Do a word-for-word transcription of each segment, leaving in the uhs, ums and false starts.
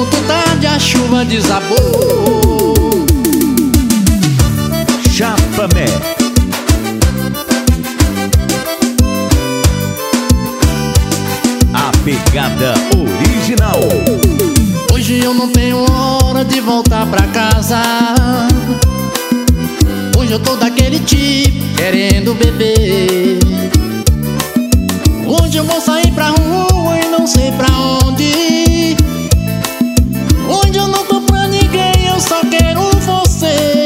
muito tarde, a chuva desabou. Chapamé. A pegada original. Hoje eu não tenho hora de voltar pra casa. Hoje eu tô daquele tipo, querendo beber. Hoje eu vou sair pra rua e não sei pra onde. Hoje eu não tô pra ninguém, eu só quero você.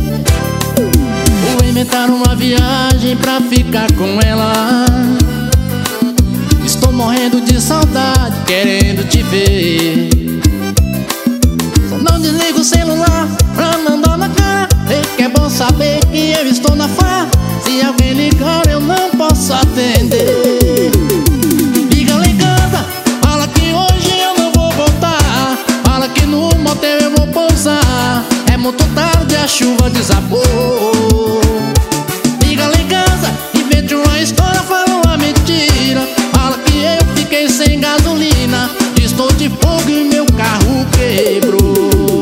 Vou inventar uma viagem pra ficar com ela. Estou morrendo de saudade, querendo te ver. Só não desliga o celular pra não dar na cara. Sei que é bom saber que eu estou na farra. Se alguém ligar eu não posso atender. Liga lá em casa, fala que hoje eu não vou voltar. Fala que no motel eu vou pousar. É muito tarde, a chuva desabou. Liga lá em casa, invente uma história, fala uma mentira. Fala que eu fiquei sem gasolina. Estou de fogo e meu carro quebrou.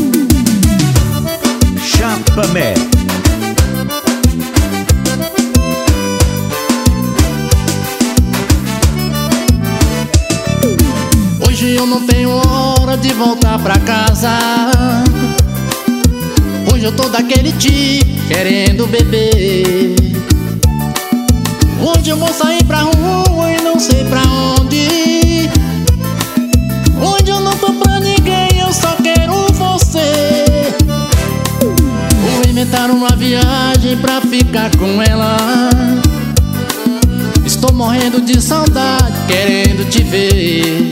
Chapamé. Hoje eu não tenho hora de voltar pra casa. Hoje eu tô daquele tipo, querendo beber. Hoje eu vou sair pra rua e não sei pra onde. Hoje eu não tô pra ninguém, eu só quero você. Vou inventar uma viagem pra ficar com ela. Estou morrendo de saudade, querendo te ver.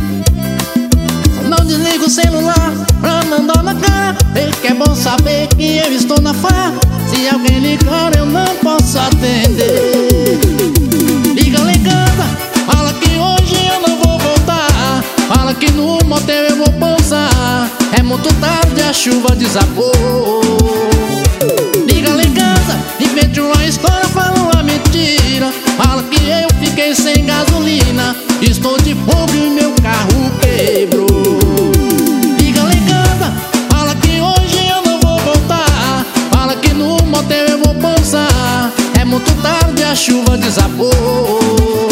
Não desliga o celular pra não dar na cara. Sei que é bom saber que eu estou na farra. Se alguém ligar eu não posso atender. Liga lá em casa, fala que hoje eu não vou voltar. Fala que no motel eu vou pousar. É muito tarde, a chuva desabou. Liga lá em casa, invente uma história, fala uma mentira. Fala que eu fiquei sem gasolina. Estou de fogo e meu carro quebrou. Liga lá em casa, fala que hoje eu não vou voltar. Fala que no motel eu vou pousar. É muito tarde, a chuva desabou.